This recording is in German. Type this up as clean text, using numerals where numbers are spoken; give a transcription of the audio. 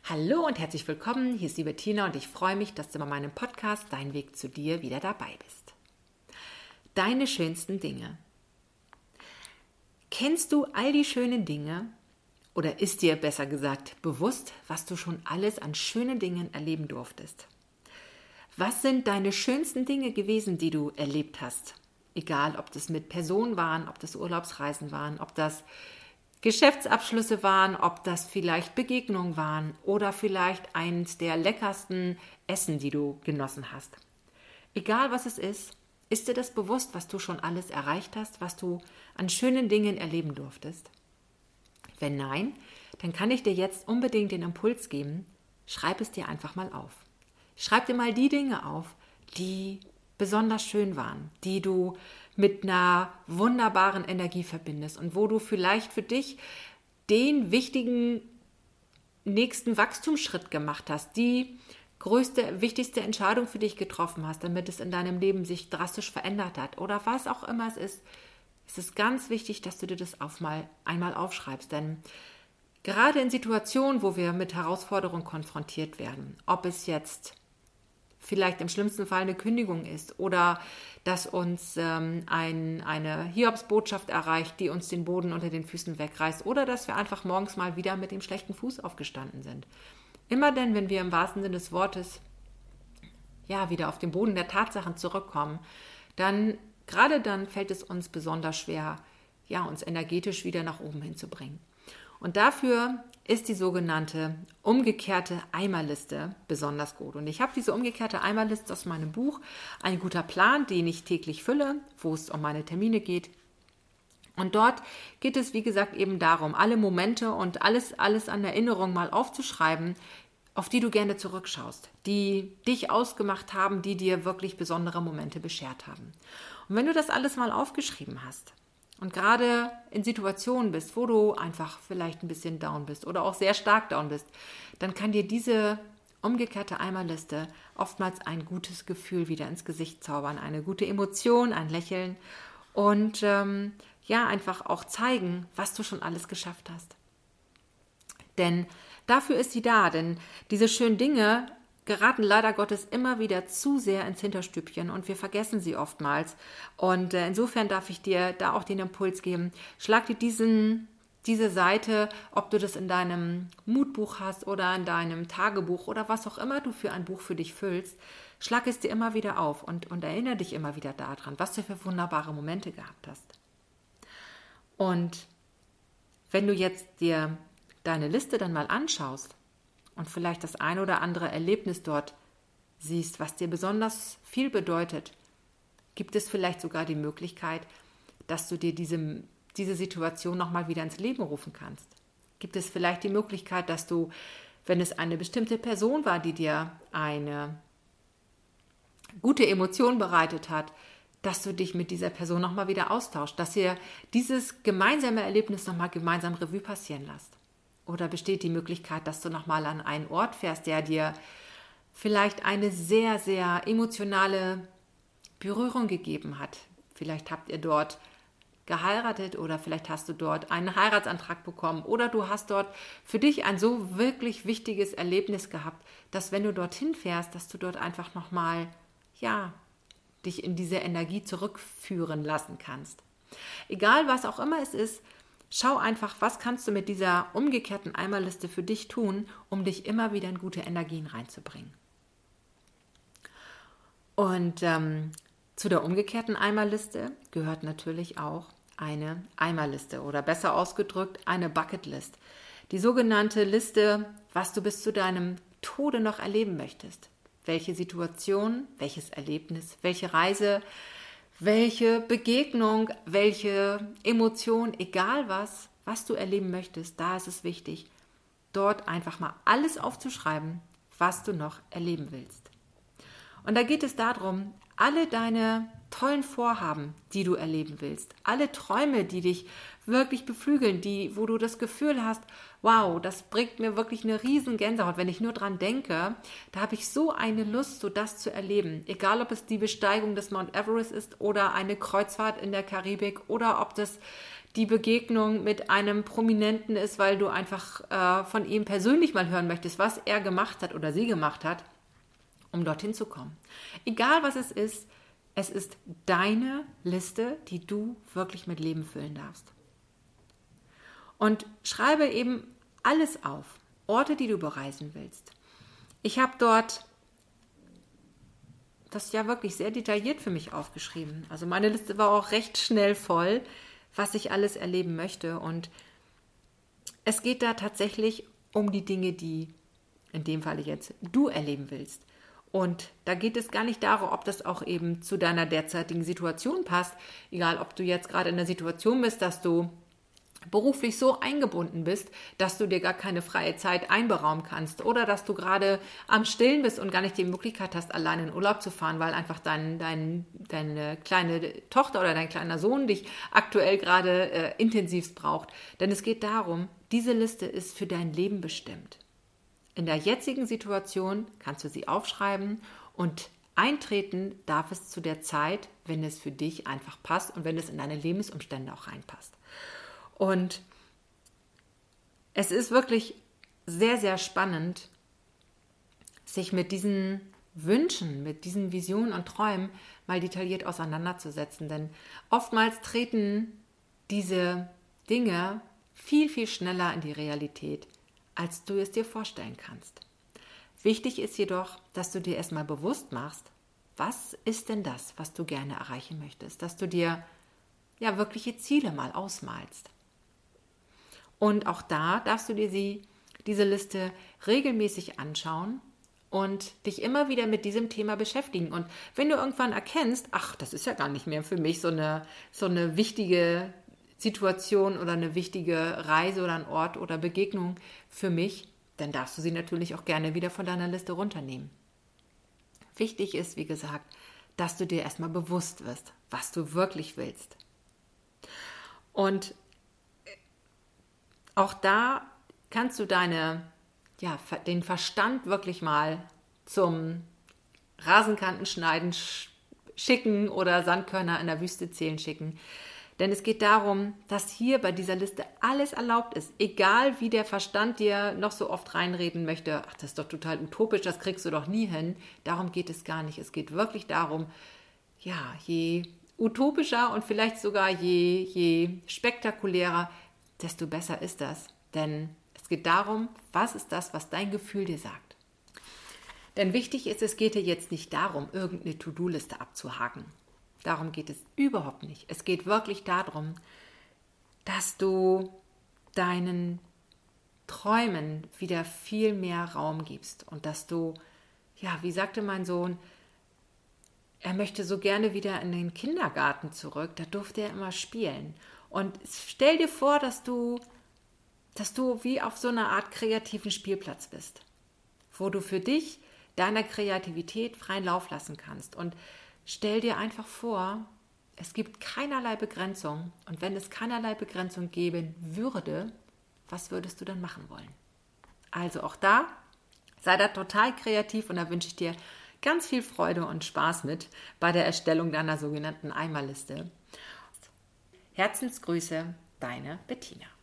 Hallo und herzlich willkommen, hier ist die Bettina und ich freue mich, dass du bei meinem Podcast Dein Weg zu dir wieder dabei bist. Deine schönsten Dinge. Kennst du all die schönen Dinge oder ist dir besser gesagt bewusst, was du schon alles an schönen Dingen erleben durftest? Was sind deine schönsten Dinge gewesen, die du erlebt hast? Egal, ob das mit Personen waren, ob das Urlaubsreisen waren, ob das Geschäftsabschlüsse waren, ob das vielleicht Begegnungen waren oder vielleicht eins der leckersten Essen, die du genossen hast. Egal was es ist dir das bewusst, was du schon alles erreicht hast, was du an schönen Dingen erleben durftest? Wenn nein, dann kann ich dir jetzt unbedingt den Impuls geben, schreib es dir einfach mal auf. Schreib dir mal die Dinge auf, die besonders schön waren, die du mit einer wunderbaren Energie verbindest und wo du vielleicht für dich den wichtigen nächsten Wachstumsschritt gemacht hast, die größte, wichtigste Entscheidung für dich getroffen hast, damit es in deinem Leben sich drastisch verändert hat oder was auch immer es ist ganz wichtig, dass du dir das einmal aufschreibst, denn gerade in Situationen, wo wir mit Herausforderungen konfrontiert werden, ob es jetzt vielleicht im schlimmsten Fall eine Kündigung ist oder dass uns eine Hiobsbotschaft erreicht, die uns den Boden unter den Füßen wegreißt oder dass wir einfach morgens mal wieder mit dem schlechten Fuß aufgestanden sind. Immer denn, wenn wir im wahrsten Sinne des Wortes wieder auf den Boden der Tatsachen zurückkommen, gerade dann fällt es uns besonders schwer, uns energetisch wieder nach oben hinzubringen. Und dafür ist die sogenannte umgekehrte Eimerliste besonders gut. Und ich habe diese umgekehrte Eimerliste aus meinem Buch Ein guter Plan, den ich täglich fülle, wo es um meine Termine geht. Und dort geht es, wie gesagt, eben darum, alle Momente und alles an Erinnerung mal aufzuschreiben, auf die du gerne zurückschaust, die dich ausgemacht haben, die dir wirklich besondere Momente beschert haben. Und wenn du das alles mal aufgeschrieben hast, und gerade in Situationen bist, wo du einfach vielleicht ein bisschen down bist oder auch sehr stark down bist, dann kann dir diese umgekehrte Eimerliste oftmals ein gutes Gefühl wieder ins Gesicht zaubern, eine gute Emotion, ein Lächeln und einfach auch zeigen, was du schon alles geschafft hast. Denn dafür ist sie da, denn diese schönen Dinge geraten leider Gottes immer wieder zu sehr ins Hinterstübchen und wir vergessen sie oftmals. Und insofern darf ich dir da auch den Impuls geben, schlag dir diese Seite, ob du das in deinem Mutbuch hast oder in deinem Tagebuch oder was auch immer du für ein Buch für dich füllst, schlag es dir immer wieder auf und erinnere dich immer wieder daran, was du für wunderbare Momente gehabt hast. Und wenn du jetzt dir deine Liste dann mal anschaust, und vielleicht das ein oder andere Erlebnis dort siehst, was dir besonders viel bedeutet, gibt es vielleicht sogar die Möglichkeit, dass du dir diese Situation nochmal wieder ins Leben rufen kannst. Gibt es vielleicht die Möglichkeit, dass du, wenn es eine bestimmte Person war, die dir eine gute Emotion bereitet hat, dass du dich mit dieser Person nochmal wieder austauscht, dass ihr dieses gemeinsame Erlebnis nochmal gemeinsam Revue passieren lasst. Oder besteht die Möglichkeit, dass du nochmal an einen Ort fährst, der dir vielleicht eine sehr, sehr emotionale Berührung gegeben hat. Vielleicht habt ihr dort geheiratet oder vielleicht hast du dort einen Heiratsantrag bekommen oder du hast dort für dich ein so wirklich wichtiges Erlebnis gehabt, dass wenn du dorthin fährst, dass du dort einfach nochmal, dich in diese Energie zurückführen lassen kannst. Egal, was auch immer es ist, schau einfach, was kannst du mit dieser umgekehrten Eimerliste für dich tun, um dich immer wieder in gute Energien reinzubringen. Und zu der umgekehrten Eimerliste gehört natürlich auch eine Eimerliste oder besser ausgedrückt eine Bucketlist. Die sogenannte Liste, was du bis zu deinem Tode noch erleben möchtest. Welche Situation, welches Erlebnis, welche Reise, welche Begegnung, welche Emotion, egal was du erleben möchtest, da ist es wichtig, dort einfach mal alles aufzuschreiben, was du noch erleben willst. Und da geht es darum, alle deine tollen Vorhaben, die du erleben willst, alle Träume, die dich wirklich beflügeln, wo du das Gefühl hast, wow, das bringt mir wirklich eine riesen Gänsehaut, wenn ich nur dran denke, da habe ich so eine Lust, so das zu erleben. Egal, ob es die Besteigung des Mount Everest ist oder eine Kreuzfahrt in der Karibik oder ob das die Begegnung mit einem Prominenten ist, weil du einfach von ihm persönlich mal hören möchtest, was er gemacht hat oder sie gemacht hat, um dorthin zu kommen. Egal was es ist deine Liste, die du wirklich mit Leben füllen darfst. Und schreibe eben alles auf, Orte, die du bereisen willst. Ich habe dort das ja wirklich sehr detailliert für mich aufgeschrieben. Also meine Liste war auch recht schnell voll, was ich alles erleben möchte. Und es geht da tatsächlich um die Dinge, die in dem Fall jetzt du erleben willst. Und da geht es gar nicht darum, ob das auch eben zu deiner derzeitigen Situation passt. Egal, ob du jetzt gerade in der Situation bist, dass du beruflich so eingebunden bist, dass du dir gar keine freie Zeit einberaumen kannst oder dass du gerade am Stillen bist und gar nicht die Möglichkeit hast, alleine in Urlaub zu fahren, weil einfach deine kleine Tochter oder dein kleiner Sohn dich aktuell gerade intensivst braucht. Denn es geht darum, diese Liste ist für dein Leben bestimmt. In der jetzigen Situation kannst du sie aufschreiben und eintreten darf es zu der Zeit, wenn es für dich einfach passt und wenn es in deine Lebensumstände auch reinpasst. Und es ist wirklich sehr, sehr spannend, sich mit diesen Wünschen, mit diesen Visionen und Träumen mal detailliert auseinanderzusetzen. Denn oftmals treten diese Dinge viel, viel schneller in die Realität, als du es dir vorstellen kannst. Wichtig ist jedoch, dass du dir erstmal bewusst machst, was ist denn das, was du gerne erreichen möchtest, dass du dir ja wirkliche Ziele mal ausmalst. Und auch da darfst du dir diese Liste regelmäßig anschauen und dich immer wieder mit diesem Thema beschäftigen. Und wenn du irgendwann erkennst, ach, das ist ja gar nicht mehr für mich so eine wichtige Situation oder eine wichtige Reise oder ein Ort oder Begegnung für mich, dann darfst du sie natürlich auch gerne wieder von deiner Liste runternehmen. Wichtig ist, wie gesagt, dass du dir erstmal bewusst wirst, was du wirklich willst. Und auch da kannst du den Verstand wirklich mal zum Rasenkantenschneiden schicken oder Sandkörner in der Wüste zählen schicken. Denn es geht darum, dass hier bei dieser Liste alles erlaubt ist. Egal wie der Verstand dir noch so oft reinreden möchte, ach, das ist doch total utopisch, das kriegst du doch nie hin. Darum geht es gar nicht. Es geht wirklich darum, ja, je utopischer und vielleicht sogar je spektakulärer, desto besser ist das. Denn es geht darum, was ist das, was dein Gefühl dir sagt. Denn wichtig ist, es geht dir jetzt nicht darum, irgendeine To-Do-Liste abzuhaken. Darum geht es überhaupt nicht. Es geht wirklich darum, dass du deinen Träumen wieder viel mehr Raum gibst und dass du, ja, wie sagte mein Sohn, er möchte so gerne wieder in den Kindergarten zurück, da durfte er immer spielen. Und stell dir vor, dass du wie auf so einer Art kreativen Spielplatz bist, wo du für dich deiner Kreativität freien Lauf lassen kannst. Und stell dir einfach vor, es gibt keinerlei Begrenzung. Und wenn es keinerlei Begrenzung geben würde, was würdest du dann machen wollen? Also auch da, sei da total kreativ und da wünsche ich dir ganz viel Freude und Spaß mit bei der Erstellung deiner sogenannten Eimerliste. Herzensgrüße, deine Bettina.